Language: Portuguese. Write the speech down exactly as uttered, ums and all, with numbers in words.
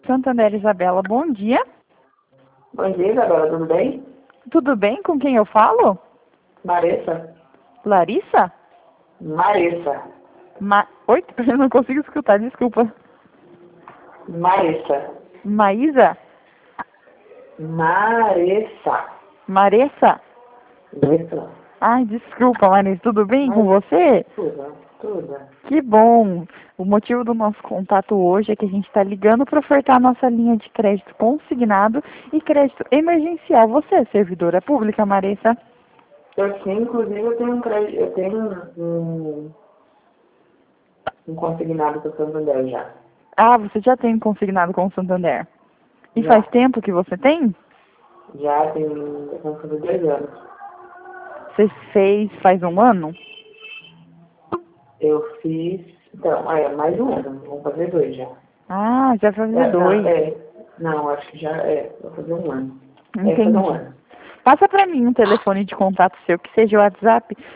Santander, Isabela, bom dia. Bom dia, Isabela, tudo bem? Tudo bem? Com quem eu falo? Marissa? Larissa? Marissa. Ma... Oi? Eu não consigo escutar, desculpa. Marissa. Maísa? Marissa. Maressa? Isso. Ai, desculpa, Marissa, tudo bem com você? Tudo, tudo. Que bom! O motivo do nosso contato hoje é que a gente está ligando para ofertar a nossa linha de crédito consignado e crédito emergencial. Você é servidora pública, Marissa? Eu sim, inclusive eu tenho um crédito, eu tenho um, um consignado com o Santander já. Ah, você já tem consignado com o Santander. E Já. faz tempo que você tem? Já tem, vão fazer dois anos. Você fez faz um ano? Eu fiz, então, é, mais um ano, vamos fazer dois já. Ah, já vai fazer É, não, dois. é, não, acho que já, é, vou fazer um ano. É, fazer um Entendi. ano. Passa para mim um telefone de contato seu, que seja o WhatsApp,